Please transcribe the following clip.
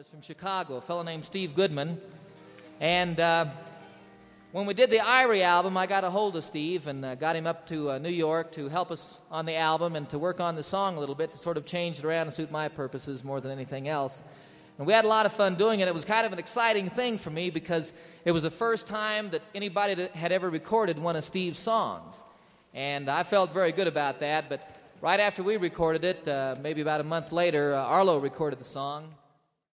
ours from Chicago, a fellow named Steve Goodman. And when we did the Irie album, I got a hold of Steve and got him up to New York to help us on the album and to work on the song a little bit, to sort of change it around and suit my purposes more than anything else. And we had a lot of fun doing it. It was kind of an exciting thing for me because it was the first time that anybody that had ever recorded one of Steve's songs. And I felt very good about that, but right after we recorded it, maybe about a month later, Arlo recorded the song.